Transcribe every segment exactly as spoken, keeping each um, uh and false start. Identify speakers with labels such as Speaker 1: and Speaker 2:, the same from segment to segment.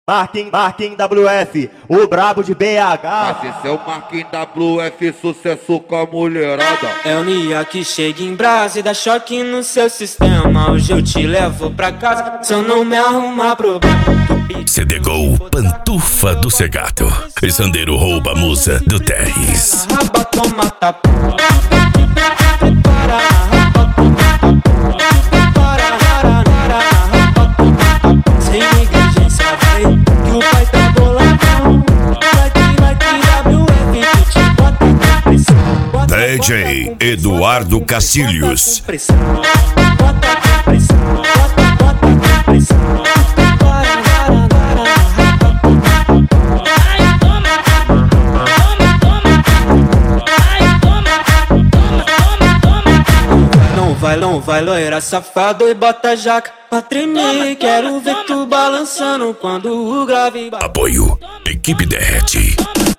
Speaker 1: Marquinhos, Marquinhos W F, o brabo de B H.
Speaker 2: Mas esse é o Marquinhos W F, sucesso com a mulherada.
Speaker 3: É o Nia que chega em brasa e dá choque no seu sistema. Hoje eu te levo pra casa, se eu não me arrumar problema.
Speaker 4: C D Gol, Pantufa do Segato. E Sandeiro rouba a musa do Terres.
Speaker 3: Raba toma tapa. Sem negligência, vai, que o pai tá boladão. Vai que vai que W F que te bota com pressão.
Speaker 4: D J Eduardo Cacilhos.
Speaker 3: Bota com pressão, bota, bota com pressão. Não vai, não vai, loira safado e bota jaca pra tremer. Quero ver tu balançando quando o grave bate.
Speaker 4: Apoio, Equipe Derrete.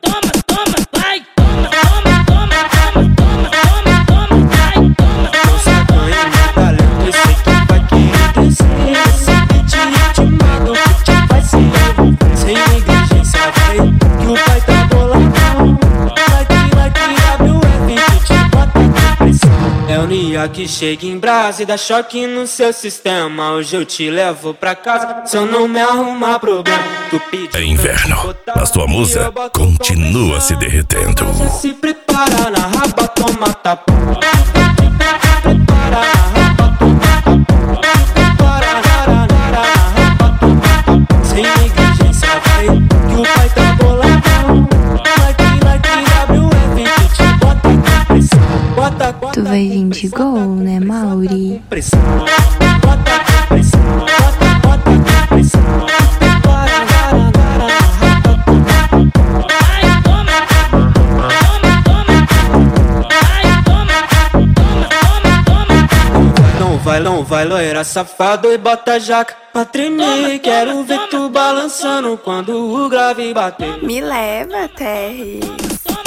Speaker 3: É o Nia que chega em brasa e dá choque no seu sistema. Hoje eu te levo pra casa, se eu não me arrumar problema. Tu pediu
Speaker 4: É inverno, mas tua musa continua se derretendo.
Speaker 3: Já se prepara na raba, toma tapa. Prepara na raba, toma tapa. Prepara na raba, toma tapa. Sem negligência, vai, que o pai tá boladão. Vai que vai que W F que te bota com pressão. Bota, bota.
Speaker 5: Tu vai vir de gol, né, Mauri?
Speaker 3: Pressão, bota com pressão, bota, bota com pressão. Para, para, para, rapa, toma, toma. Ai, toma, toma, toma. Ai, toma, toma, toma. Não vai, não vai, loira safado e bota jaca pra tremer. Quero ver tu balançando quando o grave bater.
Speaker 5: Me leva, Terres.